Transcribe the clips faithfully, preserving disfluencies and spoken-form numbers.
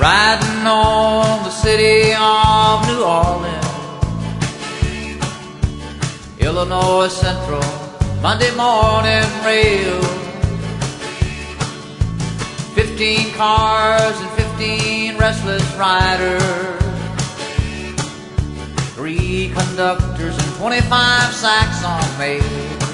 riding on the city of New Orleans. Illinois Central, Monday morning rail. Fifteen cars and fifteen restless riders. Three conductors and twenty-five sacks on mail.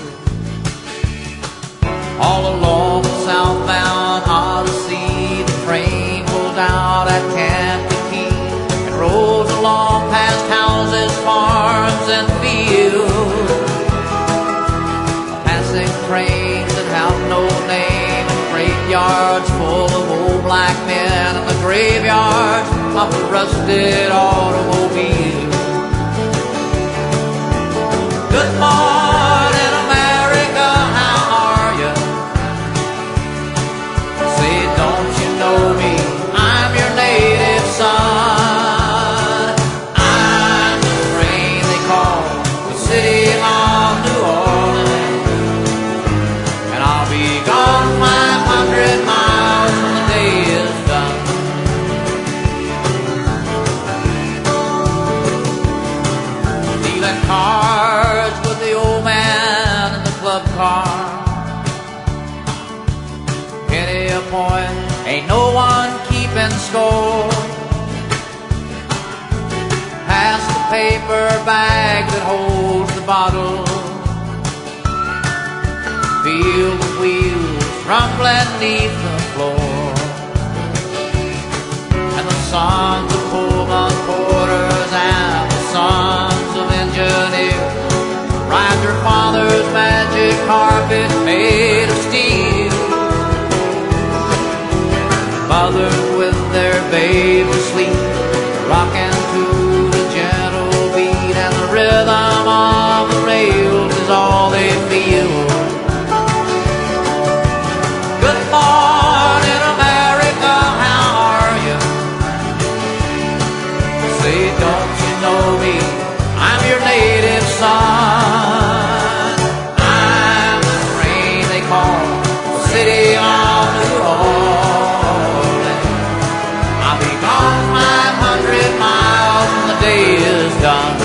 All along the southbound Odyssey, the train pulled out at Kankakee and rolls along past houses, farms, and fields. Passing trains that have no name, and graveyards full of old black men, and the graveyards of the rusted automobiles. Good morning, America, how are you? Say, don't you know me? I'm your native son. I'm the train they call the city of New Orleans, and I'll be gone five hundred miles when the day is done. Stealing cars with the old man in the club car. Penny a point, ain't no one keeping score. Pass the paper bag that holds the bottle. Feel the wheels rumbling beneath the floor. And the sons of Pullman porters and the sons of engineers ride their father's magic carpet made of steel. Mothers with their babes asleep, rocking to the gentle beat, and the rhythm of the rails is all they feel. Good morning, America, how are you? Say, don't you know me? I'm your native son. I'm the train they call the city of New Orleans. I'll be gone five hundred miles when the day is done.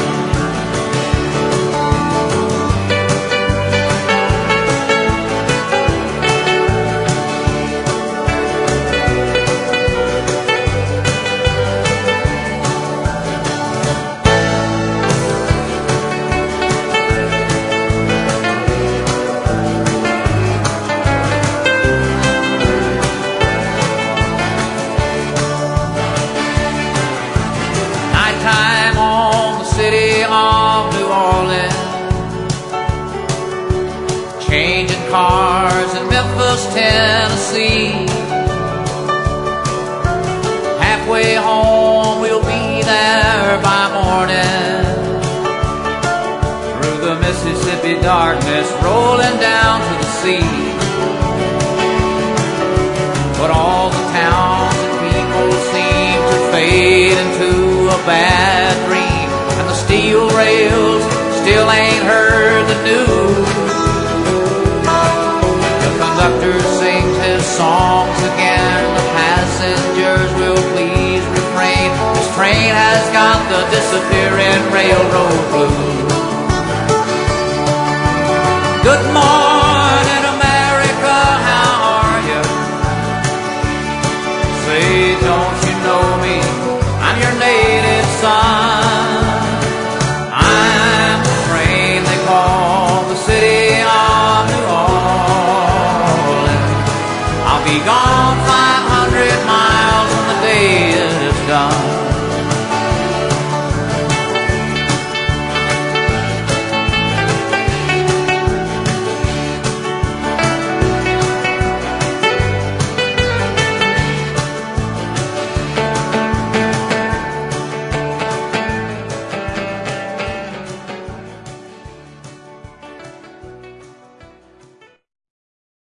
Nighttime on the city of New Orleans, changing cars in Memphis, Tennessee. Halfway home, we'll be there by morning. Through the Mississippi darkness, rolling down to the sea. But all the towns and people seem to fade into a bad dream, and the steel rails still ain't heard the news. The conductor sings his songs again, the passengers will please refrain. This train has got the disappearing railroad blues. Good morning, America, how are you? Say, don't you know me? I'm your native son. I'm the train they call the city of New Orleans. I'll be gone